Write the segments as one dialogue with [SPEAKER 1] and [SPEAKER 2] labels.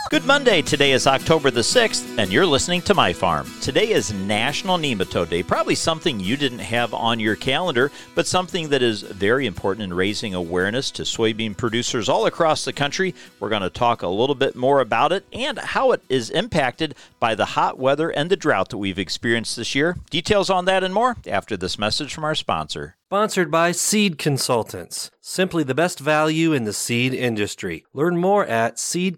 [SPEAKER 1] Good Monday. Today is October the 6th, and you're listening to My Farm. Today is National Nematode Day. Probably something you didn't have on your calendar, but something that is very important in raising awareness to soybean producers all across the country. We're going to talk a little bit more about it and how it is impacted by the hot weather and the drought that we've experienced this year. Details on that and more after this message from our sponsor.
[SPEAKER 2] Sponsored by Seed Consultants, simply the best value in the seed industry. Learn more at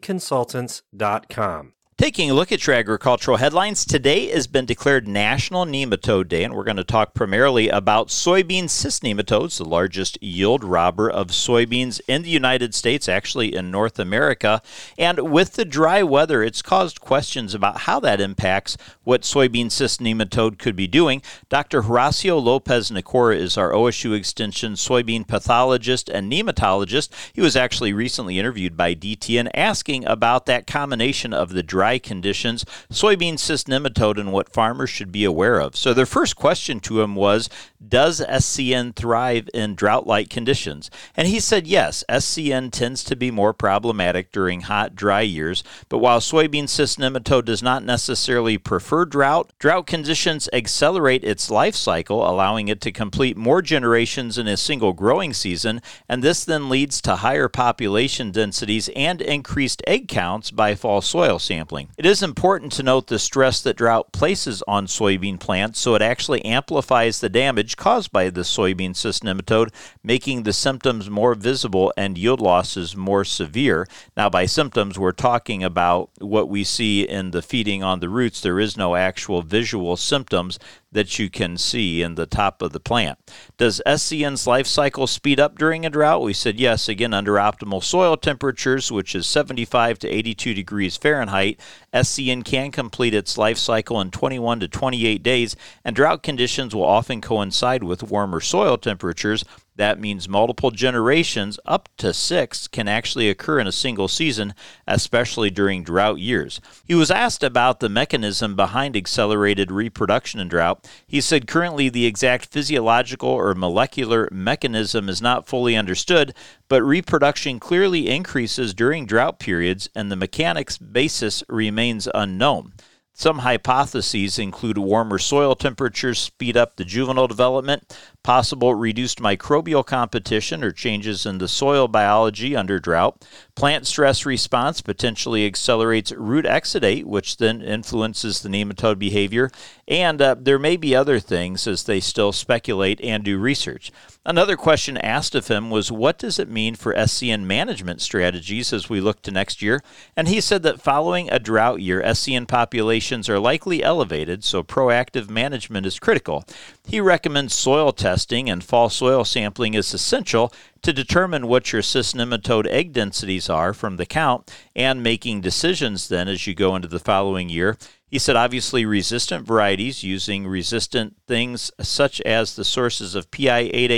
[SPEAKER 2] seedconsultants.com.
[SPEAKER 1] Taking a look at your agricultural headlines, today has been declared National Nematode Day, and we're going to talk primarily about soybean cyst nematodes, the largest yield robber of soybeans in the United States, actually in North America. And with the dry weather, it's caused questions about how that impacts what soybean cyst nematode could be doing. Dr. Horacio Lopez Nicora is our OSU Extension soybean pathologist and nematologist. He was actually recently interviewed by DTN asking about that combination of the dry conditions, soybean cyst nematode, and what farmers should be aware of. So their first question to him was, does SCN thrive in drought-like conditions? And he said yes, SCN tends to be more problematic during hot, dry years, but while soybean cyst nematode does not necessarily prefer drought conditions accelerate its life cycle, allowing it to complete more generations in a single growing season, and this then leads to higher population densities and increased egg counts by fall soil sampling. It is important to note the stress that drought places on soybean plants, so it actually amplifies the damage caused by the soybean cyst nematode, making the symptoms more visible and yield losses more severe. Now, by symptoms, we're talking about what we see in the feeding on the roots. There is no actual visual symptoms that you can see in the top of the plant. Does SCN's life cycle speed up during a drought? We said yes, again, under optimal soil temperatures, which is 75 to 82 degrees Fahrenheit. SCN can complete its life cycle in 21 to 28 days, and drought conditions will often coincide with warmer soil temperatures. That means multiple generations, up to 6, can actually occur in a single season, especially during drought years. He was asked about the mechanism behind accelerated reproduction in drought. He said currently the exact physiological or molecular mechanism is not fully understood, but reproduction clearly increases during drought periods, and the mechanics basis remains unknown. Some hypotheses include warmer soil temperatures speed up the juvenile development, possible reduced microbial competition or changes in the soil biology under drought. Plant stress response potentially accelerates root exudate, which then influences the nematode behavior. And there may be other things as they still speculate and do research. Another question asked of him was, what does it mean for SCN management strategies as we look to next year? And he said that following a drought year, SCN populations are likely elevated, so proactive management is critical. He recommends soil testing and fall soil sampling is essential to determine what your cyst nematode egg densities are from the count and making decisions then as you go into the following year. He said obviously resistant varieties using resistant things such as the sources of PI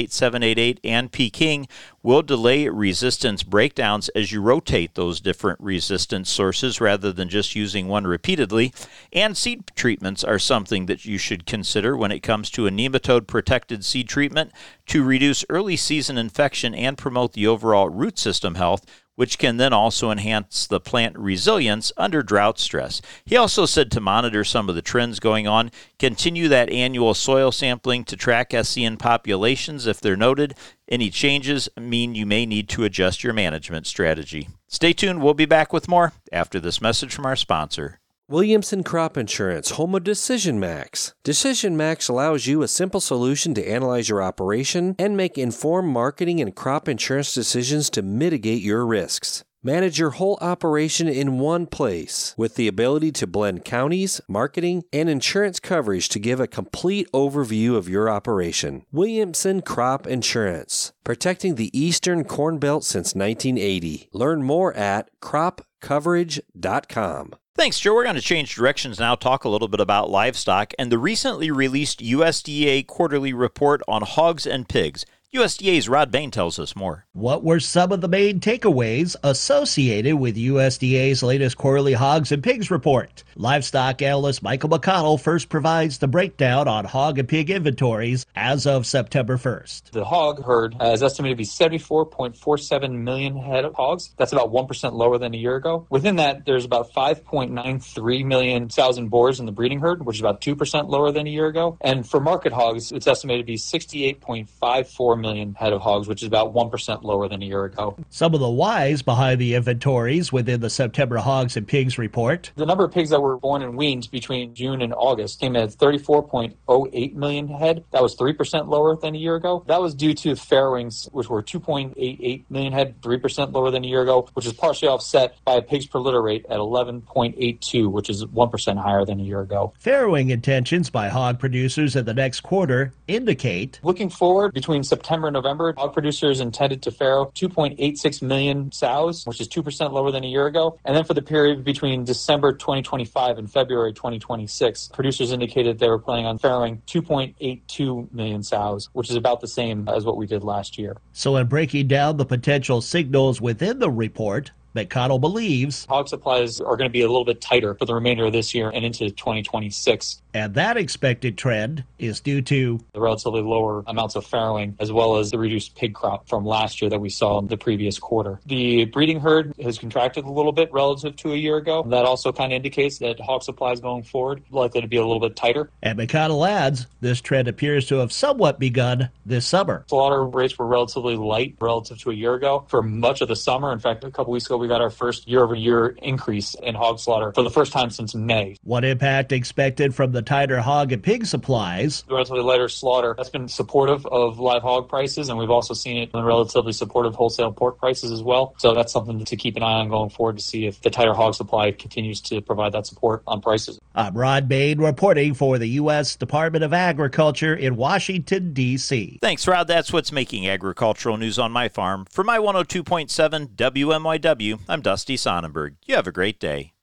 [SPEAKER 1] 88788 and Peking will delay resistance breakdowns as you rotate those different resistance sources rather than just using one repeatedly. And seed treatments are something that you should consider when it comes to a nematode protected seed treatment to reduce early season infection and promote the overall root system health, which can then also enhance the plant resilience under drought stress. He also said to monitor some of the trends going on, continue that annual soil sampling to track SCN populations if they're noted. Any changes mean you may need to adjust your management strategy. Stay tuned, we'll be back with more after this message from our sponsor.
[SPEAKER 2] Williamson Crop Insurance, home of Decision Max. Decision Max allows you a simple solution to analyze your operation and make informed marketing and crop insurance decisions to mitigate your risks. Manage your whole operation in one place with the ability to blend counties, marketing, and insurance coverage to give a complete overview of your operation. Williamson Crop Insurance, protecting the Eastern Corn Belt since 1980. Learn more at cropcoverage.com.
[SPEAKER 1] Thanks, Joe. We're going to change directions now, talk a little bit about livestock and the recently released USDA quarterly report on hogs and pigs. USDA's Rod Bain tells us more.
[SPEAKER 3] What were some of the main takeaways associated with USDA's latest quarterly hogs and pigs report? Livestock analyst Michael McConnell first provides the breakdown on hog and pig inventories as of September 1st.
[SPEAKER 4] The hog herd is estimated to be 74.47 million head of hogs. That's about 1% lower than a year ago. Within that, there's about 5.93 million sows and boars in the breeding herd, which is about 2% lower than a year ago. And for market hogs, it's estimated to be 68.54 million head of hogs, which is about 1% lower than a year ago.
[SPEAKER 3] Some of the whys behind the inventories within the September hogs and pigs report.
[SPEAKER 4] The number of pigs that were born and weaned between June and August came in at 34.08 million head. That was 3% lower than a year ago. That was due to farrowings, which were 2.88 million head, 3% lower than a year ago, which is partially offset by a pigs per litter rate at 11.82, which is 1% higher than a year ago.
[SPEAKER 3] Farrowing intentions by hog producers in the next quarter indicate.
[SPEAKER 4] Looking forward, between September and November, hog producers intended to farrow 2.86 million sows, which is 2% lower than a year ago. And then for the period between December 2025 and February 2026, producers indicated they were planning on farrowing 2.82 million sows, which is about the same as what we did last year.
[SPEAKER 3] So in breaking down the potential signals within the report, McConnell believes
[SPEAKER 4] hog supplies are going to be a little bit tighter for the remainder of this year and into 2026.
[SPEAKER 3] And that expected trend is due to
[SPEAKER 4] the relatively lower amounts of farrowing, as well as the reduced pig crop from last year that we saw in the previous quarter. The breeding herd has contracted a little bit relative to a year ago. That also kind of indicates that hog supplies going forward likely to be a little bit tighter.
[SPEAKER 3] And McConnell adds, this trend appears to have somewhat begun this summer.
[SPEAKER 4] Slaughter rates were relatively light relative to a year ago for much of the summer. In fact, a couple weeks ago, we got our first year-over-year increase in hog slaughter for the first time since May.
[SPEAKER 3] What impact expected from the tighter hog and pig supplies?
[SPEAKER 4] The relatively lighter slaughter, that's been supportive of live hog prices, and we've also seen it in relatively supportive wholesale pork prices as well. So that's something to keep an eye on going forward to see if the tighter hog supply continues to provide that support on prices.
[SPEAKER 3] I'm Rod Bain reporting for the U.S. Department of Agriculture in Washington, D.C.
[SPEAKER 1] Thanks, Rod. That's what's making agricultural news on my farm. For my 102.7 WMYW, I'm Dusty Sonnenberg. You have a great day.